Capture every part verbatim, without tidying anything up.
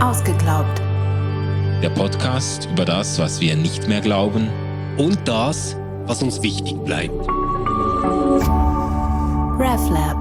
Ausgeglaubt. Der Podcast über das, was wir nicht mehr glauben und das, was uns wichtig bleibt. RefLab.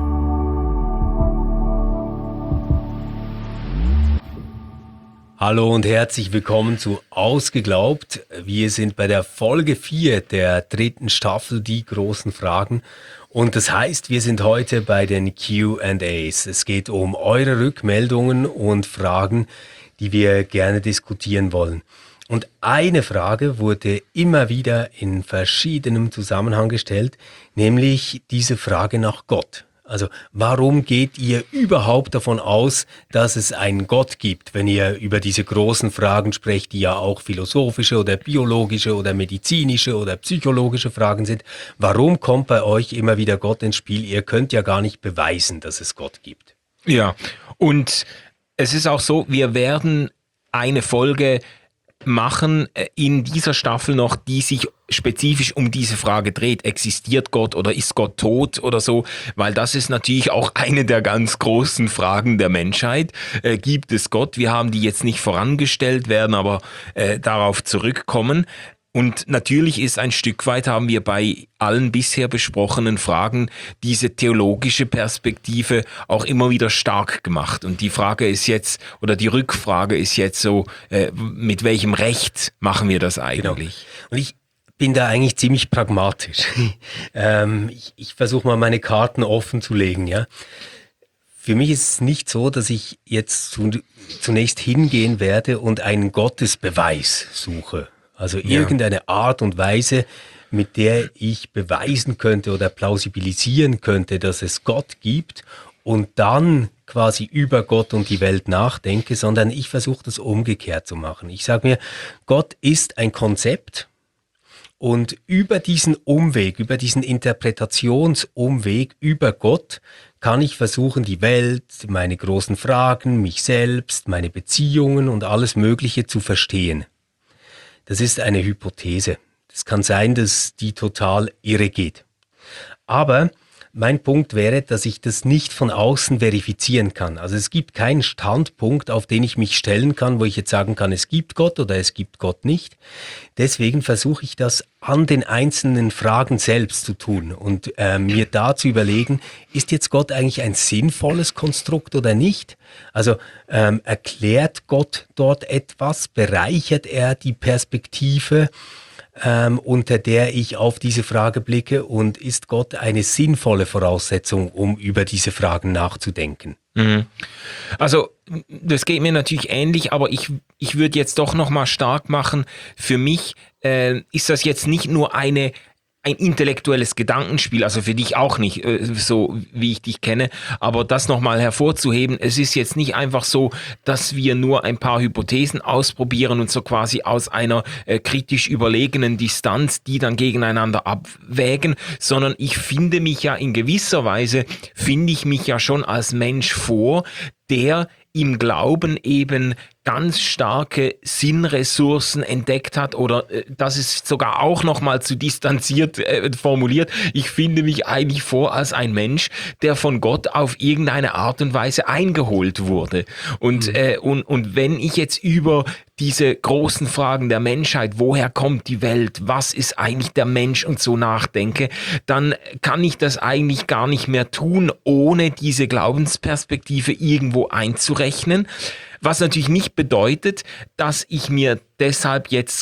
Hallo und herzlich willkommen zu Ausgeglaubt. Wir sind bei der Folge vier der dritten Staffel, die großen Fragen. Und das heißt, wir sind heute bei den Q and A's. Es geht um eure Rückmeldungen und Fragen, die wir gerne diskutieren wollen. Und eine Frage wurde immer wieder in verschiedenem Zusammenhang gestellt, nämlich diese Frage nach Gott. Also warum geht ihr überhaupt davon aus, dass es einen Gott gibt, wenn ihr über diese großen Fragen sprecht, die ja auch philosophische oder biologische oder medizinische oder psychologische Fragen sind? Warum kommt bei euch immer wieder Gott ins Spiel? Ihr könnt ja gar nicht beweisen, dass es Gott gibt. Ja, und es ist auch so, wir werden eine Folge machen in dieser Staffel noch, die sich spezifisch um diese Frage dreht. Existiert Gott oder ist Gott tot oder so? Weil das ist natürlich auch eine der ganz großen Fragen der Menschheit. Äh, gibt es Gott? Wir haben die jetzt nicht vorangestellt, werden aber äh, darauf zurückkommen. Und natürlich ist ein Stück weit, haben wir bei allen bisher besprochenen Fragen diese theologische Perspektive auch immer wieder stark gemacht. Und die Frage ist jetzt, oder die Rückfrage ist jetzt so, äh, mit welchem Recht machen wir das eigentlich? Genau. Und ich bin da eigentlich ziemlich pragmatisch. ähm, ich ich versuche mal meine Karten offen zu legen, ja. Für mich ist es nicht so, dass ich jetzt zu, zunächst hingehen werde und einen Gottesbeweis suche. Also irgendeine Art und Weise, mit der ich beweisen könnte oder plausibilisieren könnte, dass es Gott gibt und dann quasi über Gott und die Welt nachdenke, sondern ich versuche das umgekehrt zu machen. Ich sage mir, Gott ist ein Konzept und über diesen Umweg, über diesen Interpretationsumweg über Gott kann ich versuchen, die Welt, meine großen Fragen, mich selbst, meine Beziehungen und alles Mögliche zu verstehen. Das ist eine Hypothese. Es kann sein, dass die total irre geht. Aber mein Punkt wäre, dass ich das nicht von außen verifizieren kann. Also es gibt keinen Standpunkt, auf den ich mich stellen kann, wo ich jetzt sagen kann, es gibt Gott oder es gibt Gott nicht. Deswegen versuche ich das an den einzelnen Fragen selbst zu tun und äh, mir da zu überlegen, ist jetzt Gott eigentlich ein sinnvolles Konstrukt oder nicht? Also ähm, erklärt Gott dort etwas? Bereichert er die Perspektive, Ähm, unter der ich auf diese Frage blicke, und ist Gott eine sinnvolle Voraussetzung, um über diese Fragen nachzudenken? Mhm. Also das geht mir natürlich ähnlich, aber ich, ich würde jetzt doch nochmal stark machen, für mich äh, ist das jetzt nicht nur eine ein intellektuelles Gedankenspiel, also für dich auch nicht, so wie ich dich kenne, aber das nochmal hervorzuheben, es ist jetzt nicht einfach so, dass wir nur ein paar Hypothesen ausprobieren und so quasi aus einer äh, kritisch überlegenen Distanz die dann gegeneinander abwägen, sondern ich finde mich ja in gewisser Weise, finde ich mich ja schon als Mensch vor, der im Glauben eben ganz starke Sinnressourcen entdeckt hat, oder äh, das ist sogar auch nochmal zu distanziert äh, formuliert. Ich finde mich eigentlich vor als ein Mensch, der von Gott auf irgendeine Art und Weise eingeholt wurde. Und, mhm. äh, und, und wenn ich jetzt über diese großen Fragen der Menschheit, woher kommt die Welt, was ist eigentlich der Mensch und so nachdenke, dann kann ich das eigentlich gar nicht mehr tun, ohne diese Glaubensperspektive irgendwo einzurechnen. Was natürlich nicht bedeutet, dass ich mir deshalb jetzt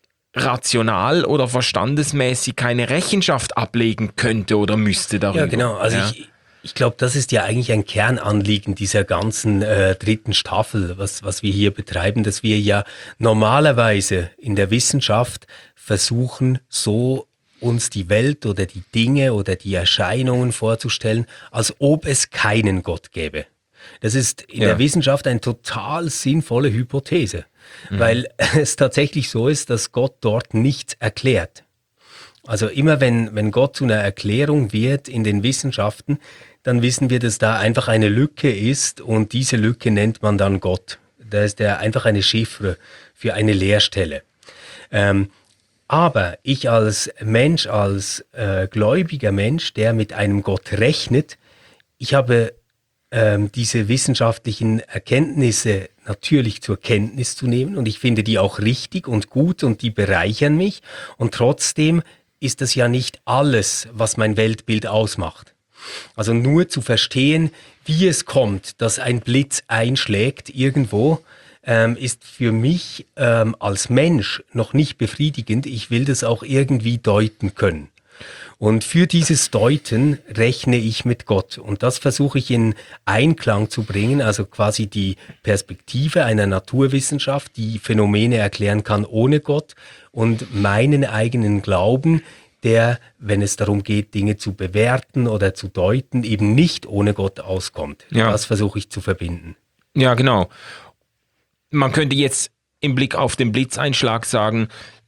rational oder verstandesmäßig keine Rechenschaft ablegen könnte oder müsste darüber. Ja, genau. Also ja. ich, ich glaube, das ist ja eigentlich ein Kernanliegen dieser ganzen äh, dritten Staffel, was, was wir hier betreiben, dass wir ja normalerweise in der Wissenschaft versuchen, so uns die Welt oder die Dinge oder die Erscheinungen vorzustellen, als ob es keinen Gott gäbe. Das ist in ja. der Wissenschaft eine total sinnvolle Hypothese, mhm. weil es tatsächlich so ist, dass Gott dort nichts erklärt. Also immer wenn, wenn Gott zu einer Erklärung wird in den Wissenschaften, dann wissen wir, dass da einfach eine Lücke ist, und diese Lücke nennt man dann Gott. Da ist er einfach eine Chiffre für eine Leerstelle. Ähm, aber ich als Mensch, als äh, gläubiger Mensch, der mit einem Gott rechnet, ich habe ähm, diese wissenschaftlichen Erkenntnisse natürlich zur Kenntnis zu nehmen und ich finde die auch richtig und gut und die bereichern mich. Und trotzdem ist das ja nicht alles, was mein Weltbild ausmacht. Also nur zu verstehen, wie es kommt, dass ein Blitz einschlägt irgendwo, ähm, ist für mich ähm, als Mensch noch nicht befriedigend. Ich will das auch irgendwie deuten können. Und für dieses Deuten rechne ich mit Gott. Und das versuche ich in Einklang zu bringen, also quasi die Perspektive einer Naturwissenschaft, die Phänomene erklären kann ohne Gott, und meinen eigenen Glauben, der, wenn es darum geht, Dinge zu bewerten oder zu deuten, eben nicht ohne Gott auskommt. Ja. Das versuche ich zu verbinden. Ja, genau. Man könnte jetzt im Blick auf den Blitzeinschlag sagen,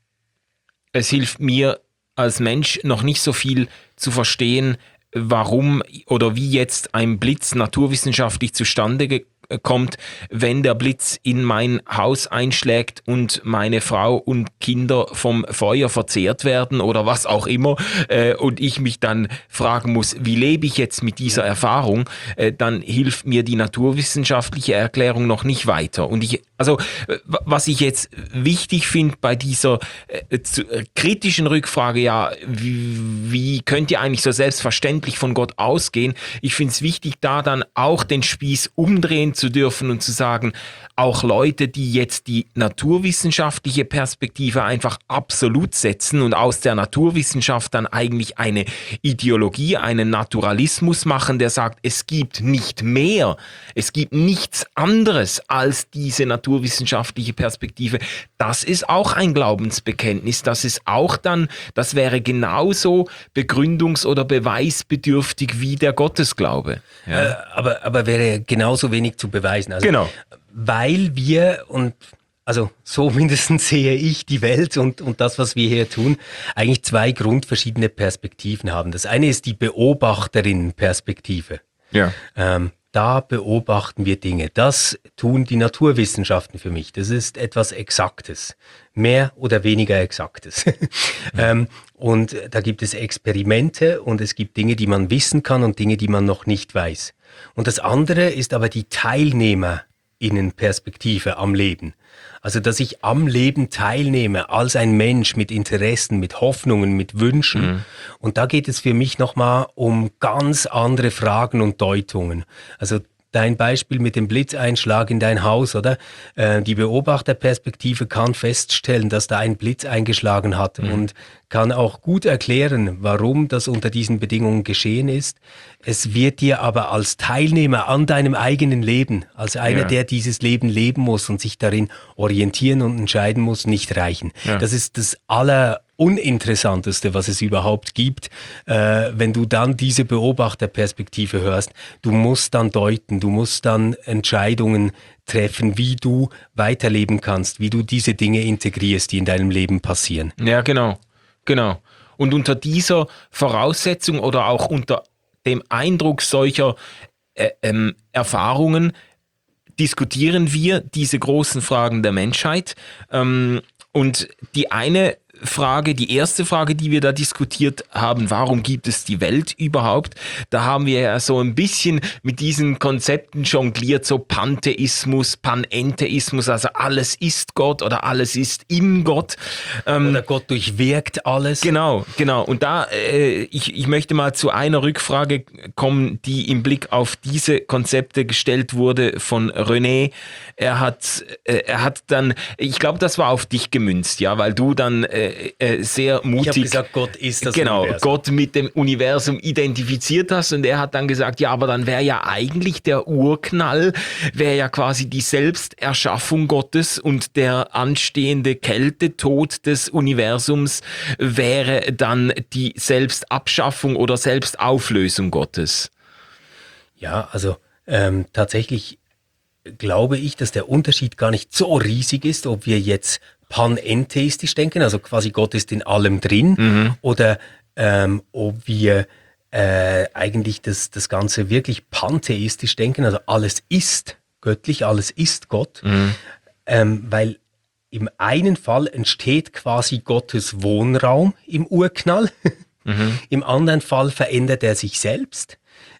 es hilft mir als Mensch noch nicht so viel zu verstehen, warum oder wie jetzt ein Blitz naturwissenschaftlich zustande ge- kommt, wenn der Blitz in mein Haus einschlägt und meine Frau und Kinder vom Feuer verzehrt werden oder was auch immer, äh, und ich mich dann fragen muss, wie lebe ich jetzt mit dieser Erfahrung, äh, dann hilft mir die naturwissenschaftliche Erklärung noch nicht weiter. Und ich, also äh, was ich jetzt wichtig finde bei dieser äh, zu, äh, kritischen Rückfrage, ja, wie, wie könnt ihr eigentlich so selbstverständlich von Gott ausgehen? Ich finde es wichtig, da dann auch den Spieß umdrehen zu dürfen und zu sagen, auch Leute, die jetzt die naturwissenschaftliche Perspektive einfach absolut setzen und aus der Naturwissenschaft dann eigentlich eine Ideologie, einen Naturalismus machen, der sagt, es gibt nicht mehr, es gibt nichts anderes als diese naturwissenschaftliche Perspektive. Das ist auch ein Glaubensbekenntnis, das ist auch dann, das wäre genauso begründungs- oder beweisbedürftig wie der Gottesglaube. Ja. Äh, aber, aber wäre genauso wenig zu beweisen. Also, Genau. Weil wir, und also so mindestens sehe ich die Welt und, und das, was wir hier tun, eigentlich zwei grundverschiedene Perspektiven haben. Das eine ist die Beobachterin-Perspektive. Ja. Ähm, da beobachten wir Dinge. Das tun die Naturwissenschaften für mich. Das ist etwas Exaktes. Mehr oder weniger Exaktes. ähm, und da gibt es Experimente und es gibt Dinge, die man wissen kann und Dinge, die man noch nicht weiß. Und das andere ist aber die Teilnehmerinnenperspektive am Leben. Also, dass ich am Leben teilnehme als ein Mensch mit Interessen, mit Hoffnungen, mit Wünschen. Mhm. Und da geht es für mich nochmal um ganz andere Fragen und Deutungen. Also dein Beispiel mit dem Blitzeinschlag in dein Haus, oder? Äh, die Beobachterperspektive kann feststellen, dass da ein Blitz eingeschlagen hat mhm. und kann auch gut erklären, warum das unter diesen Bedingungen geschehen ist. Es wird dir aber als Teilnehmer an deinem eigenen Leben, als einer, ja. der dieses Leben leben muss und sich darin orientieren und entscheiden muss, nicht reichen. Ja. Das ist das Alleruninteressanteste, was es überhaupt gibt, äh, wenn du dann diese Beobachterperspektive hörst. Du musst dann deuten, du musst dann Entscheidungen treffen, wie du weiterleben kannst, wie du diese Dinge integrierst, die in deinem Leben passieren. Ja, genau. Genau. Und unter dieser Voraussetzung oder auch unter dem Eindruck solcher äh, ähm, Erfahrungen diskutieren wir diese großen Fragen der Menschheit. Ähm, und die eine Frage, die erste Frage, die wir da diskutiert haben, warum gibt es die Welt überhaupt? Da haben wir ja so ein bisschen mit diesen Konzepten jongliert, so Pantheismus, Panentheismus, also alles ist Gott oder alles ist in Gott. Ähm, oder Gott durchwirkt alles. Genau, genau. Und da, äh, ich, ich möchte mal zu einer Rückfrage kommen, die im Blick auf diese Konzepte gestellt wurde von René. Er hat, äh, er hat dann, ich glaube, das war auf dich gemünzt, ja, weil du dann äh, Äh, sehr mutig. Ich habe gesagt, Gott ist das genau, Universum. Gott mit dem Universum identifiziert hast und er hat dann gesagt, ja, aber dann wäre ja eigentlich der Urknall, wäre ja quasi die Selbsterschaffung Gottes und der anstehende Kältetod des Universums wäre dann die Selbstabschaffung oder Selbstauflösung Gottes. Ja, also ähm, tatsächlich glaube ich, dass der Unterschied gar nicht so riesig ist, ob wir jetzt panentheistisch denken, also quasi Gott ist in allem drin, mhm. oder ähm, ob wir äh, eigentlich das, das Ganze wirklich pantheistisch denken, also alles ist göttlich, alles ist Gott, mhm. ähm, weil im einen Fall entsteht quasi Gottes Wohnraum im Urknall, mhm. im anderen Fall verändert er sich selbst.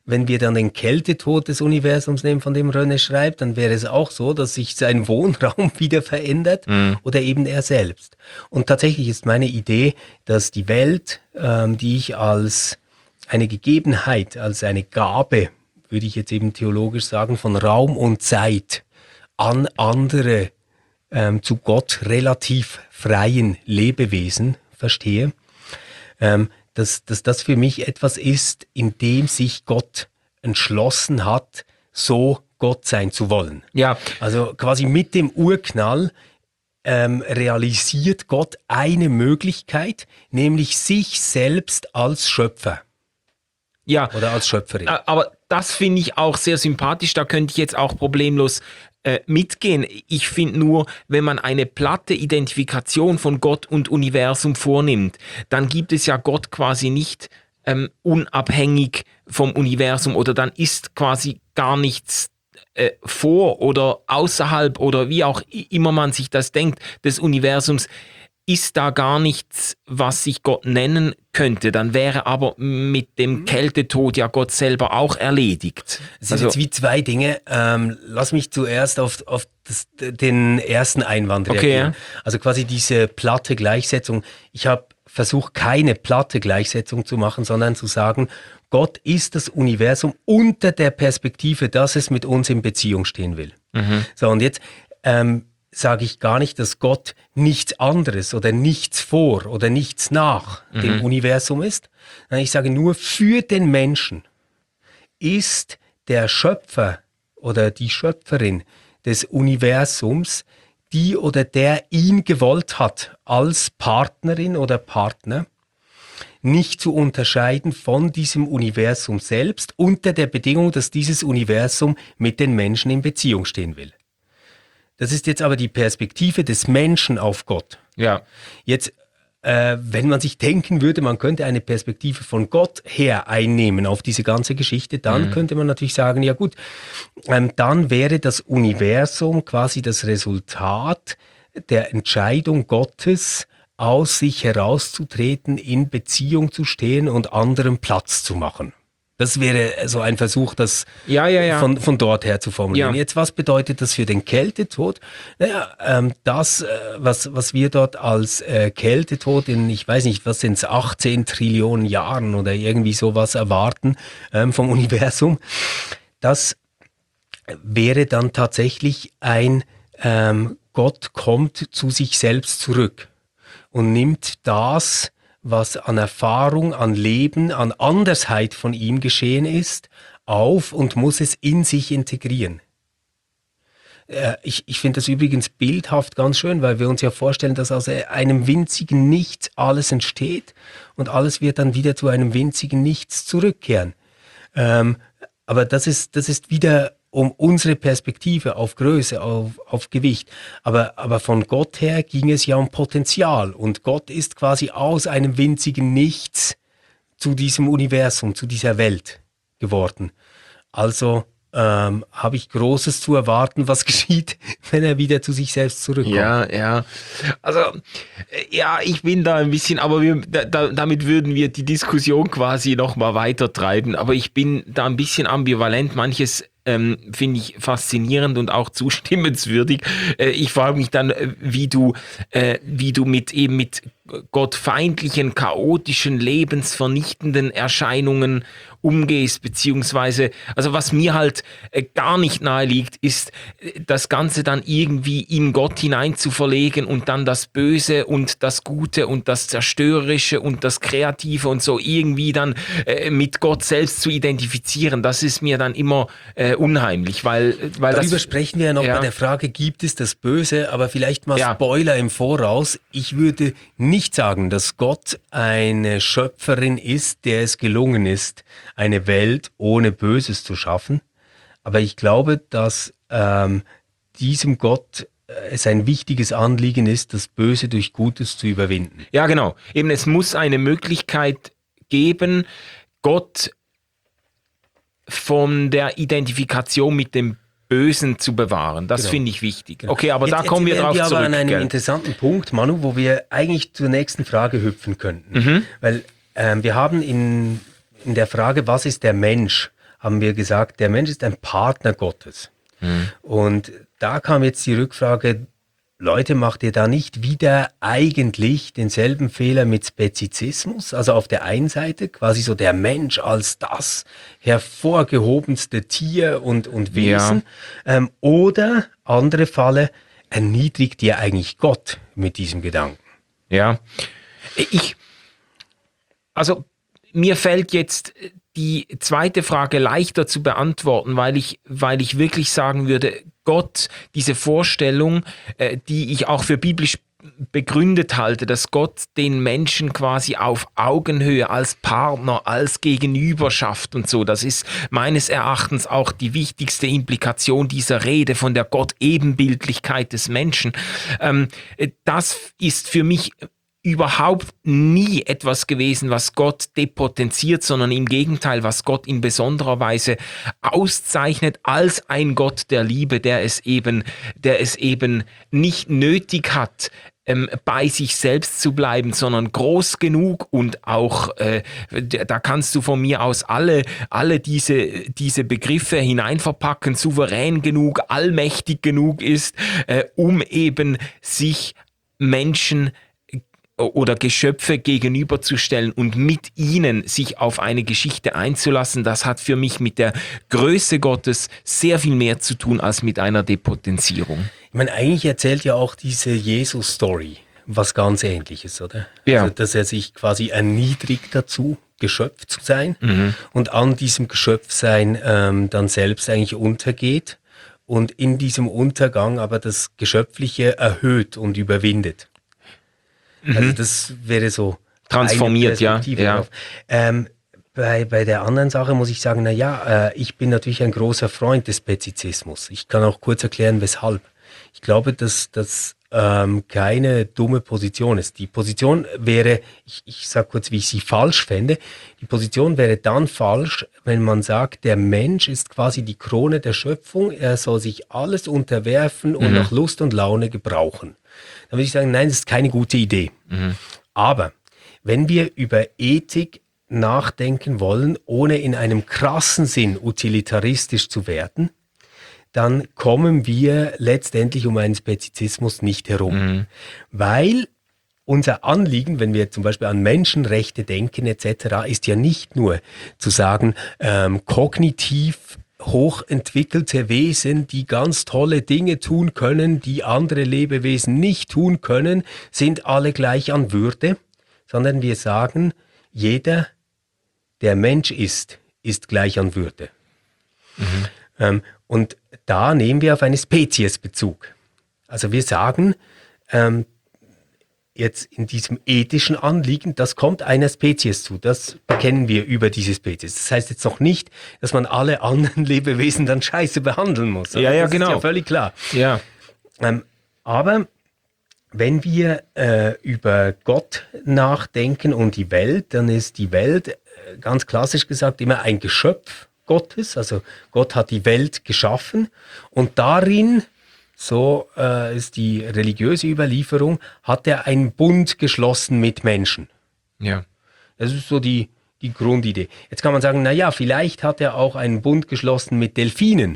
wenn wir dann den Kältetod des Universums nehmen, von dem René schreibt, dann wäre es auch so, dass sich sein Wohnraum wieder verändert mhm. oder eben er selbst. Und tatsächlich ist meine Idee, dass die Welt, ähm, die ich als eine Gegebenheit, als eine Gabe, würde ich jetzt eben theologisch sagen, von Raum und Zeit an andere ähm, zu Gott relativ freien Lebewesen verstehe, ähm, dass, dass das für mich etwas ist, in dem sich Gott entschlossen hat, so Gott sein zu wollen. Ja. Also quasi mit dem Urknall ähm, realisiert Gott eine Möglichkeit, nämlich sich selbst als Schöpfer. Ja. Oder als Schöpferin. Aber das finde ich auch sehr sympathisch, da könnte ich jetzt auch problemlos äh, mitgehen. Ich finde nur, wenn man eine platte Identifikation von Gott und Universum vornimmt, dann gibt es ja Gott quasi nicht ähm, unabhängig vom Universum oder dann ist quasi gar nichts äh, vor oder außerhalb oder wie auch immer man sich das denkt, des Universums. Ist da gar nichts, was sich Gott nennen könnte, dann wäre aber mit dem Kältetod ja Gott selber auch erledigt. Es sind also, jetzt wie zwei Dinge. Ähm, lass mich zuerst auf, auf das, den ersten Einwand reagieren. Okay, ja. Also quasi diese platte Gleichsetzung. Ich habe versucht, keine platte Gleichsetzung zu machen, sondern zu sagen, Gott ist das Universum unter der Perspektive, dass es mit uns in Beziehung stehen will. Mhm. So, und jetzt ähm, sage ich gar nicht, dass Gott nichts anderes oder nichts vor oder nichts nach mhm. dem Universum ist. Ich sage nur, für den Menschen ist der Schöpfer oder die Schöpferin des Universums die oder der ihn gewollt hat als Partnerin oder Partner, nicht zu unterscheiden von diesem Universum selbst unter der Bedingung, dass dieses Universum mit den Menschen in Beziehung stehen will. Das ist jetzt aber die Perspektive des Menschen auf Gott. Ja. Jetzt, äh, wenn man sich denken würde, man könnte eine Perspektive von Gott her einnehmen auf diese ganze Geschichte, dann mhm. könnte man natürlich sagen, ja gut, ähm, dann wäre das Universum quasi das Resultat der Entscheidung Gottes, aus sich herauszutreten, in Beziehung zu stehen und anderen Platz zu machen. Das wäre so ein Versuch, das ja, ja, ja. Von, von dort her zu formulieren. Ja. Jetzt, was bedeutet das für den Kältetod? Naja, ähm, das, äh, was, was wir dort als äh, Kältetod in, ich weiß nicht, was sind es, achtzehn Trillionen Jahren oder irgendwie sowas erwarten ähm, vom Universum, das wäre dann tatsächlich ein ähm, Gott kommt zu sich selbst zurück und nimmt das, was an Erfahrung, an Leben, an Andersheit von ihm geschehen ist, auf und muss es in sich integrieren. Äh, ich ich finde das übrigens bildhaft ganz schön, weil wir uns ja vorstellen, dass aus einem winzigen Nichts alles entsteht und alles wird dann wieder zu einem winzigen Nichts zurückkehren. Ähm, aber das ist, das ist wieder um unsere Perspektive auf Größe, auf, auf Gewicht. Aber, aber von Gott her ging es ja um Potenzial. Und Gott ist quasi aus einem winzigen Nichts zu diesem Universum, zu dieser Welt geworden. Also ähm, habe ich Großes zu erwarten, was geschieht, wenn er wieder zu sich selbst zurückkommt. Ja, ja. Also, ja, ich bin da ein bisschen, aber wir, da, damit würden wir die Diskussion quasi nochmal weiter treiben. Aber ich bin da ein bisschen ambivalent. Manches Ähm, finde ich faszinierend und auch zustimmenswürdig. Äh, ich frage mich dann, äh, wie du, äh, wie du mit eben mit gottfeindlichen, chaotischen, lebensvernichtenden Erscheinungen umgehst, beziehungsweise, also was mir halt äh, gar nicht nahe liegt, ist äh, das Ganze dann irgendwie in Gott hinein zu verlegen und dann das Böse und das Gute und das Zerstörerische und das Kreative und so irgendwie dann äh, mit Gott selbst zu identifizieren. Das ist mir dann immer äh, unheimlich, weil, weil Darüber das, sprechen wir ja noch ja. bei der Frage, gibt es das Böse? Aber vielleicht mal ja. Spoiler im Voraus. Ich würde nicht sagen, dass Gott eine Schöpferin ist, der es gelungen ist, eine Welt ohne Böses zu schaffen. Aber ich glaube, dass ähm, diesem Gott äh, es ein wichtiges Anliegen ist, das Böse durch Gutes zu überwinden. Ja, genau. Eben, es muss eine Möglichkeit geben, Gott von der Identifikation mit dem Bösen zu bewahren. Das genau. finde ich wichtig. Genau. Okay, aber jetzt, da kommen wir drauf wir zurück. aber an einem gell? interessanten Punkt, Manu, wo wir eigentlich zur nächsten Frage hüpfen könnten. Mhm. Weil ähm, wir haben in, in der Frage, was ist der Mensch, haben wir gesagt, der Mensch ist ein Partner Gottes. Mhm. Und da kam jetzt die Rückfrage, Leute, macht ihr da nicht wieder eigentlich denselben Fehler mit Spezizismus? Also auf der einen Seite quasi so der Mensch als das hervorgehobenste Tier und, und Wesen. Ja. Ähm, oder, andere Falle, erniedrigt ihr eigentlich Gott mit diesem Gedanken? Ja, ich, also mir fällt jetzt die zweite Frage leichter zu beantworten, weil ich, weil ich wirklich sagen würde, Gott, diese Vorstellung, äh, die ich auch für biblisch begründet halte, dass Gott den Menschen quasi auf Augenhöhe als Partner, als Gegenüber schafft und so. Das ist meines Erachtens auch die wichtigste Implikation dieser Rede von der Gott-Ebenbildlichkeit des Menschen. Ähm, das ist für mich überhaupt nie etwas gewesen, was Gott depotenziert, sondern im Gegenteil, was Gott in besonderer Weise auszeichnet als ein Gott der Liebe, der es eben, der es eben nicht nötig hat, ähm, bei sich selbst zu bleiben, sondern groß genug und auch, äh, da kannst du von mir aus alle, alle diese, diese Begriffe hineinverpacken, souverän genug, allmächtig genug ist, äh, um eben sich Menschen oder Geschöpfe gegenüberzustellen und mit ihnen sich auf eine Geschichte einzulassen, das hat für mich mit der Größe Gottes sehr viel mehr zu tun als mit einer Depotenzierung. Ich meine, eigentlich erzählt ja auch diese Jesus-Story was ganz Ähnliches, oder? Ja. Also, dass er sich quasi erniedrigt dazu, Geschöpf zu sein, mhm. und an diesem Geschöpfsein ähm, dann selbst eigentlich untergeht und in diesem Untergang aber das Geschöpfliche erhöht und überwindet. Also das wäre so transformiert, ja. ja. Ähm, bei, bei der anderen Sache muss ich sagen, na ja, äh, ich bin natürlich ein großer Freund des Spezizismus. Ich kann auch kurz erklären, weshalb. Ich glaube, dass das ähm, keine dumme Position ist. Die Position wäre, ich, ich sage kurz, wie ich sie falsch fände, die Position wäre dann falsch, wenn man sagt, der Mensch ist quasi die Krone der Schöpfung, er soll sich alles unterwerfen und mhm. nach Lust und Laune gebrauchen. Dann würde ich sagen, nein, das ist keine gute Idee. Mhm. Aber wenn wir über Ethik nachdenken wollen, ohne in einem krassen Sinn utilitaristisch zu werden, dann kommen wir letztendlich um einen Spezizismus nicht herum. Mhm. Weil unser Anliegen, wenn wir zum Beispiel an Menschenrechte denken et cetera, ist ja nicht nur zu sagen, ähm, kognitiv hochentwickelte Wesen, die ganz tolle Dinge tun können, die andere Lebewesen nicht tun können, sind alle gleich an Würde, sondern wir sagen, jeder, der Mensch ist, ist gleich an Würde. Mhm. Ähm, und da nehmen wir auf eine Spezies Bezug. Also wir sagen, ähm, jetzt in diesem ethischen Anliegen, das kommt einer Spezies zu. Das kennen wir über diese Spezies. Das heißt jetzt noch nicht, dass man alle anderen Lebewesen dann scheiße behandeln muss. Ja, ja, das genau. ist ja völlig klar. Ja. Ähm, aber wenn wir äh, über Gott nachdenken und die Welt, dann ist die Welt, äh, ganz klassisch gesagt, immer ein Geschöpf Gottes. Also Gott hat die Welt geschaffen und darin, so äh, ist die religiöse Überlieferung, hat er einen Bund geschlossen mit Menschen. Ja. Das ist so die, die Grundidee. Jetzt kann man sagen, na ja, vielleicht hat er auch einen Bund geschlossen mit Delfinen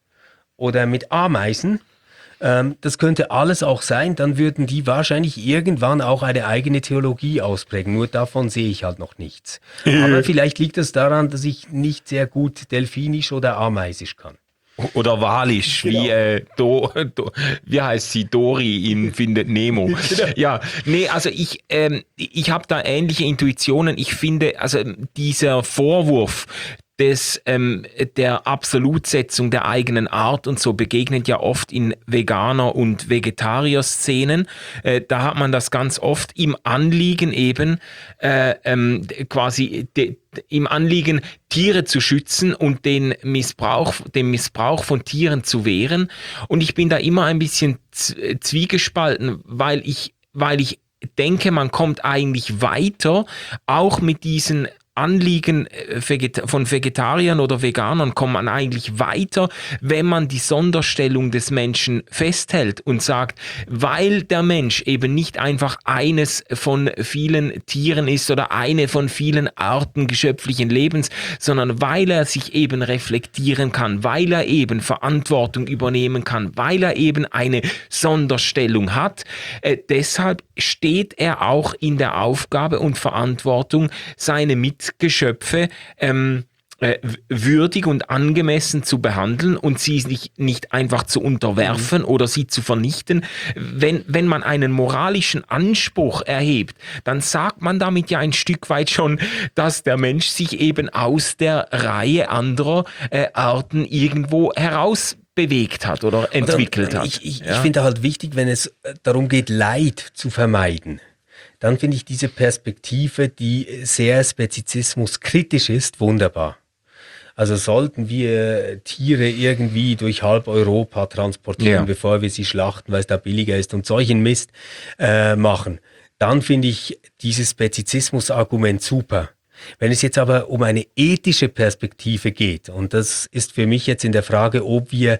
oder mit Ameisen. Ähm, das könnte alles auch sein, dann würden die wahrscheinlich irgendwann auch eine eigene Theologie ausprägen. Nur davon sehe ich halt noch nichts. Aber vielleicht liegt es daran, dass ich nicht sehr gut Delfinisch oder Ameisisch kann. Oder Walisch, genau. wie, äh, Do, Do, wie heißt sie? Dory in Findet Nemo. Genau. Ja, nee, also ich, ähm, ich habe da ähnliche Intuitionen. Ich finde, also dieser Vorwurf des, ähm, der Absolutsetzung der eigenen Art und so begegnet ja oft in Veganer- und Vegetarier-Szenen. Äh, da hat man das ganz oft im Anliegen eben, äh, ähm, quasi de, im Anliegen, Tiere zu schützen und den Missbrauch, den Missbrauch von Tieren zu wehren. Und ich bin da immer ein bisschen z- zwiegespalten, weil ich, weil ich denke, man kommt eigentlich weiter, auch mit diesen Anliegen Veget- von Vegetariern oder Veganern kommt man eigentlich weiter, wenn man die Sonderstellung des Menschen festhält und sagt, weil der Mensch eben nicht einfach eines von vielen Tieren ist oder eine von vielen Arten geschöpflichen Lebens, sondern weil er sich eben reflektieren kann, weil er eben Verantwortung übernehmen kann, weil er eben eine Sonderstellung hat. Äh, deshalb steht er auch in der Aufgabe und Verantwortung, seine Mitgeschöpfe ähm, äh, würdig und angemessen zu behandeln und sie nicht, nicht einfach zu unterwerfen mhm. oder sie zu vernichten. Wenn, wenn man einen moralischen Anspruch erhebt, dann sagt man damit ja ein Stück weit schon, dass der Mensch sich eben aus der Reihe anderer äh, Arten irgendwo heraus bewegt hat oder entwickelt oder, hat. Ich, ich, ja? ich finde halt wichtig, wenn es darum geht, Leid zu vermeiden, dann finde ich diese Perspektive, die sehr spezizismuskritisch ist, wunderbar. Also sollten wir Tiere irgendwie durch halb Europa transportieren, ja. bevor wir sie schlachten, weil es da billiger ist und solchen Mist äh, machen, dann finde ich dieses Spezizismus-Argument super. Wenn es jetzt aber um eine ethische Perspektive geht, und das ist für mich jetzt in der Frage, ob wir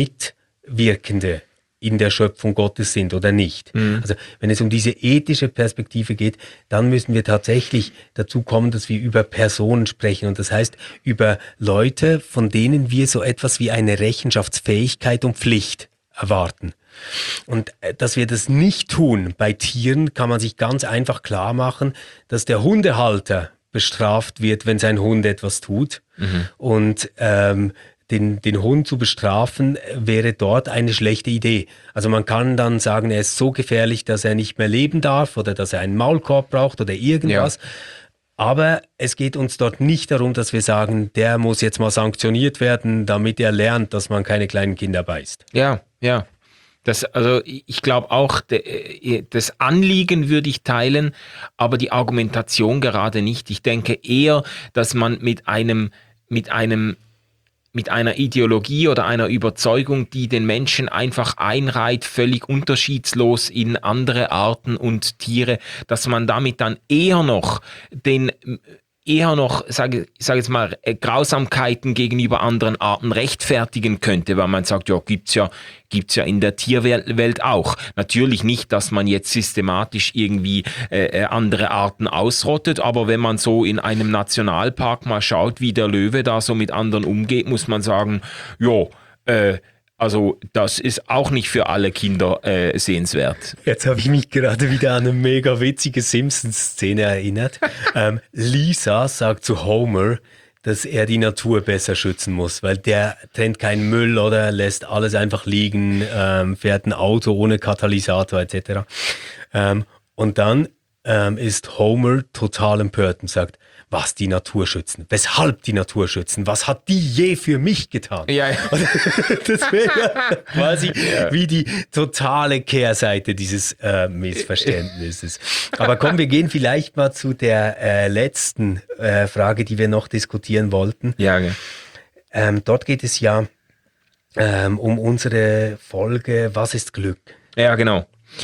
Mitwirkende in der Schöpfung Gottes sind oder nicht. Mhm. Also wenn es um diese ethische Perspektive geht, dann müssen wir tatsächlich dazu kommen, dass wir über Personen sprechen. Und das heißt, über Leute, von denen wir so etwas wie eine Rechenschaftsfähigkeit und Pflicht erwarten. Und dass wir das nicht tun bei Tieren, kann man sich ganz einfach klar machen, dass der Hundehalter bestraft wird, wenn sein Hund etwas tut. Mhm. Und ähm, Den, den Hund zu bestrafen, wäre dort eine schlechte Idee. Also man kann dann sagen, er ist so gefährlich, dass er nicht mehr leben darf oder dass er einen Maulkorb braucht oder irgendwas. Ja. Aber es geht uns dort nicht darum, dass wir sagen, der muss jetzt mal sanktioniert werden, damit er lernt, dass man keine kleinen Kinder beißt. Ja, ja. Das, also ich glaube auch, de, das Anliegen würde ich teilen, aber die Argumentation gerade nicht. Ich denke eher, dass man mit einem, mit einem mit einer Ideologie oder einer Überzeugung, die den Menschen einfach einreiht, völlig unterschiedslos in andere Arten und Tiere, dass man damit dann eher noch den eher noch, sage sag jetzt mal, Grausamkeiten gegenüber anderen Arten rechtfertigen könnte, weil man sagt, ja, gibt's ja, gibt's ja in der Tierwelt auch. Natürlich nicht, dass man jetzt systematisch irgendwie äh, andere Arten ausrottet, aber wenn man so in einem Nationalpark mal schaut, wie der Löwe da so mit anderen umgeht, muss man sagen, ja, äh, also das ist auch nicht für alle Kinder äh, sehenswert. Jetzt habe ich mich gerade wieder an eine mega witzige Simpsons-Szene erinnert. ähm, Lisa sagt zu Homer, dass er die Natur besser schützen muss, weil der trennt keinen Müll oder lässt alles einfach liegen, ähm, fährt ein Auto ohne Katalysator et cetera. Ähm, und dann ähm, ist Homer total empört und sagt, was die Natur schützen, weshalb die Natur schützen, was hat die je für mich getan? Ja, ja. Das wäre quasi ja. wie die totale Kehrseite dieses äh, Missverständnisses. Aber komm, wir gehen vielleicht mal zu der äh, letzten äh, Frage, die wir noch diskutieren wollten. Ja, ja. Ähm, dort geht es ja ähm, um unsere Folge Was ist Glück? Ja, genau.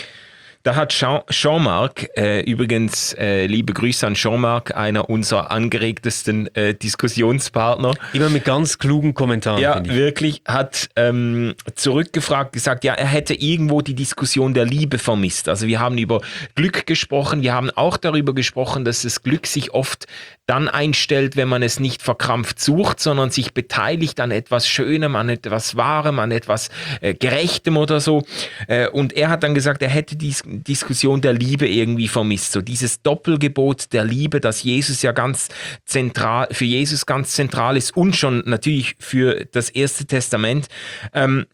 Da hat Jean, Jean-Marc, äh, übrigens äh, liebe Grüße an Jean-Marc, einer unserer angeregtesten äh, Diskussionspartner. Immer mit ganz klugen Kommentaren. Ja, wirklich, hat ähm, zurückgefragt, gesagt, ja, er hätte irgendwo die Diskussion der Liebe vermisst. Also wir haben über Glück gesprochen, wir haben auch darüber gesprochen, dass das Glück sich oft dann einstellt, wenn man es nicht verkrampft sucht, sondern sich beteiligt an etwas Schönem, an etwas Wahrem, an etwas äh, Gerechtem oder so. Äh, und er hat dann gesagt, er hätte dies Diskussion der Liebe irgendwie vermisst. So dieses Doppelgebot der Liebe, das Jesus ja ganz zentral, für Jesus ganz zentral ist und schon natürlich für das Erste Testament. Ähm,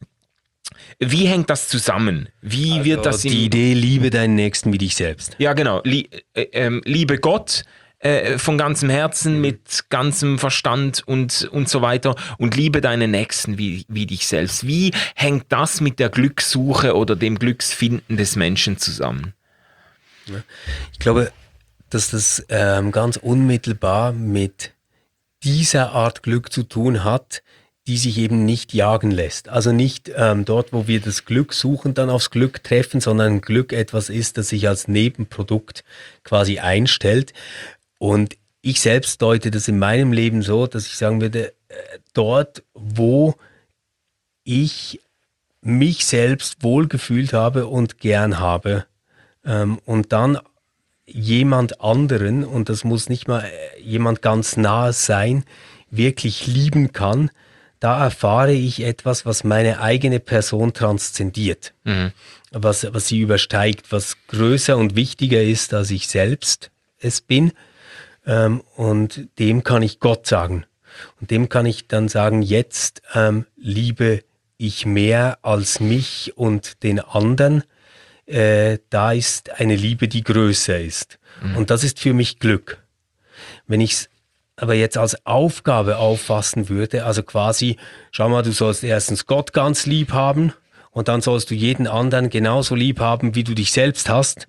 wie hängt das zusammen? Wie also wird das in die Idee, liebe deinen Nächsten wie dich selbst? Ja, genau. Lie, äh, äh, liebe Gott äh, von ganzem Herzen, mit ganzem Verstand und, und so weiter und liebe deinen Nächsten wie, wie dich selbst. Wie hängt das mit der Glückssuche oder dem Glücksfinden des Menschen zusammen? Ich glaube, dass das ähm, ganz unmittelbar mit dieser Art Glück zu tun hat, die sich eben nicht jagen lässt. Also nicht ähm, dort, wo wir das Glück suchen, dann aufs Glück treffen, sondern Glück etwas ist, das sich als Nebenprodukt quasi einstellt. Und ich selbst deute das in meinem Leben so, dass ich sagen würde, dort, wo ich mich selbst wohlgefühlt habe und gern habe, ähm, und dann jemand anderen, und das muss nicht mal jemand ganz nahes sein, wirklich lieben kann, da erfahre ich etwas, was meine eigene Person transzendiert, mhm. was, was sie übersteigt, was größer und wichtiger ist, als ich selbst es bin. Ähm, und dem kann ich Gott sagen. Und dem kann ich dann sagen, jetzt ähm, liebe ich mehr als mich und den anderen. Äh, da ist eine Liebe, die größer ist. Mhm. Und das ist für mich Glück. Wenn ich es aber jetzt als Aufgabe auffassen würde, also quasi, schau mal, du sollst erstens Gott ganz lieb haben und dann sollst du jeden anderen genauso lieb haben, wie du dich selbst hast,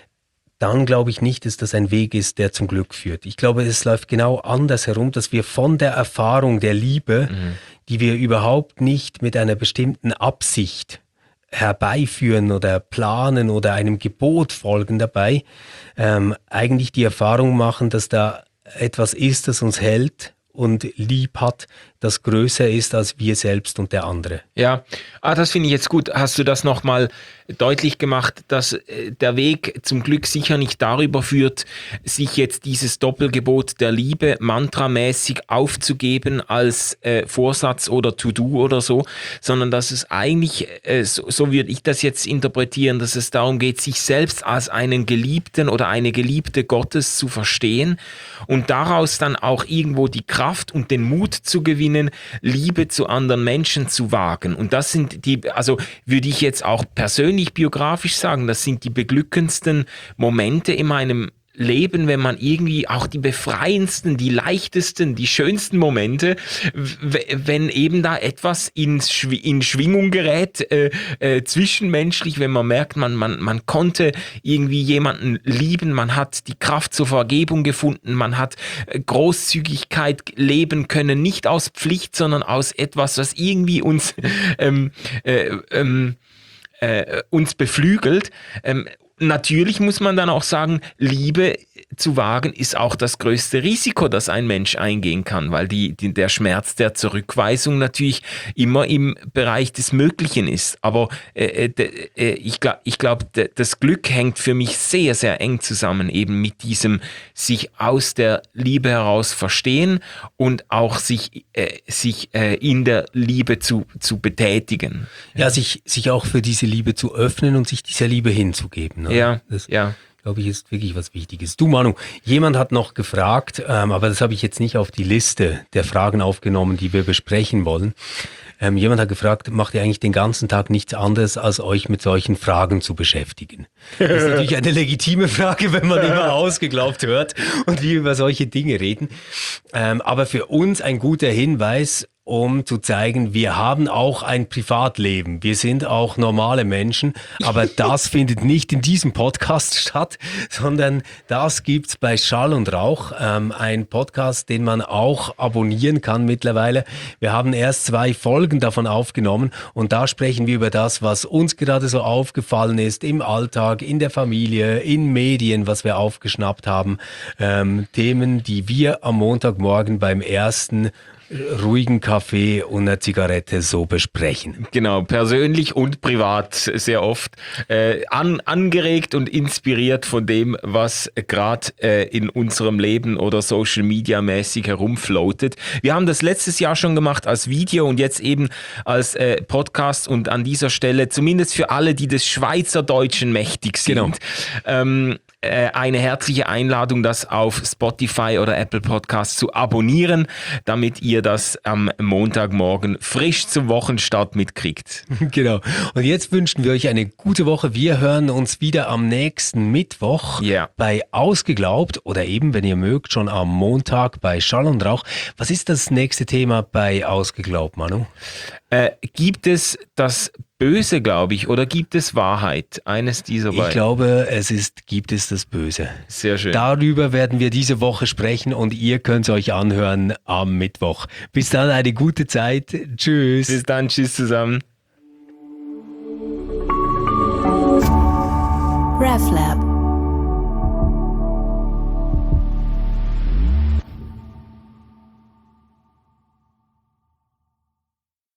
dann glaube ich nicht, dass das ein Weg ist, der zum Glück führt. Ich glaube, es läuft genau anders herum, dass wir von der Erfahrung der Liebe, mhm. die wir überhaupt nicht mit einer bestimmten Absicht herbeiführen oder planen oder einem Gebot folgen dabei, ähm, eigentlich die Erfahrung machen, dass da etwas ist, das uns hält und lieb hat, das größer ist als wir selbst und der andere. Ja, ah, das finde ich jetzt gut. Hast du das nochmal deutlich gemacht, dass äh, der Weg zum Glück sicher nicht darüber führt, sich jetzt dieses Doppelgebot der Liebe mantramäßig aufzugeben als äh, Vorsatz oder To-Do oder so, sondern dass es eigentlich, äh, so, so würde ich das jetzt interpretieren, dass es darum geht, sich selbst als einen Geliebten oder eine Geliebte Gottes zu verstehen und daraus dann auch irgendwo die Kraft und den Mut zu gewinnen, Liebe zu anderen Menschen zu wagen. Und das sind die, also würde ich jetzt auch persönlich biografisch sagen, das sind die beglückendsten Momente in meinem Leben, wenn man irgendwie auch die befreiendsten, die leichtesten, die schönsten Momente, w- wenn eben da etwas in, Schw- in Schwingung gerät, äh, äh, zwischenmenschlich, wenn man merkt, man, man, man konnte irgendwie jemanden lieben, man hat die Kraft zur Vergebung gefunden, man hat äh, Großzügigkeit leben können, nicht aus Pflicht, sondern aus etwas, was irgendwie uns, ähm, äh, ähm, äh, uns beflügelt. Ähm, Natürlich muss man dann auch sagen, Liebe zu wagen ist auch das größte Risiko, das ein Mensch eingehen kann, weil die, die, der Schmerz der Zurückweisung natürlich immer im Bereich des Möglichen ist. Aber äh, äh, ich glaube, ich glaub, das Glück hängt für mich sehr, sehr eng zusammen, eben mit diesem sich aus der Liebe heraus verstehen und auch sich, äh, sich äh, in der Liebe zu, zu betätigen. Ja, ja sich, sich auch für diese Liebe zu öffnen und sich dieser Liebe hinzugeben. Ne? Ja, das, ja. glaube ich, ist wirklich was Wichtiges. Du, Manu, jemand hat noch gefragt, ähm, aber das habe ich jetzt nicht auf die Liste der Fragen aufgenommen, die wir besprechen wollen. Ähm, jemand hat gefragt, macht ihr eigentlich den ganzen Tag nichts anderes, als euch mit solchen Fragen zu beschäftigen? Das ist natürlich eine legitime Frage, wenn man immer ausgeglaubt hört und wir über solche Dinge reden. Ähm, aber für uns ein guter Hinweis, um zu zeigen, wir haben auch ein Privatleben. Wir sind auch normale Menschen, aber das findet nicht in diesem Podcast statt, sondern das gibt's bei Schall und Rauch, ähm, ein Podcast, den man auch abonnieren kann mittlerweile. Wir haben erst zwei Folgen davon aufgenommen und da sprechen wir über das, was uns gerade so aufgefallen ist im Alltag, in der Familie, in Medien, was wir aufgeschnappt haben. Ähm, Themen, die wir am Montagmorgen beim ersten ruhigen Kaffee und einer Zigarette so besprechen. Genau, persönlich und privat sehr oft äh, an, angeregt und inspiriert von dem, was gerade äh, in unserem Leben oder Social Media mäßig herumfloatet. Wir haben das letztes Jahr schon gemacht als Video und jetzt eben als äh, Podcast und an dieser Stelle, zumindest für alle, die des Schweizerdeutschen mächtig sind, genau. ähm, eine herzliche Einladung, das auf Spotify oder Apple Podcasts zu abonnieren, damit ihr das am Montagmorgen frisch zum Wochenstart mitkriegt. Genau. Und jetzt wünschen wir euch eine gute Woche. Wir hören uns wieder am nächsten Mittwoch yeah. bei Ausgeglaubt oder eben, wenn ihr mögt, schon am Montag bei Schall und Rauch. Was ist das nächste Thema bei Ausgeglaubt, Manu? Äh, gibt es das Böse, glaube ich, oder gibt es Wahrheit? Eines dieser beiden. Ich glaube, es ist, gibt es das Böse. Sehr schön. Darüber werden wir diese Woche sprechen und ihr könnt es euch anhören am Mittwoch. Bis dann, eine gute Zeit. Tschüss. Bis dann, tschüss zusammen. RefLab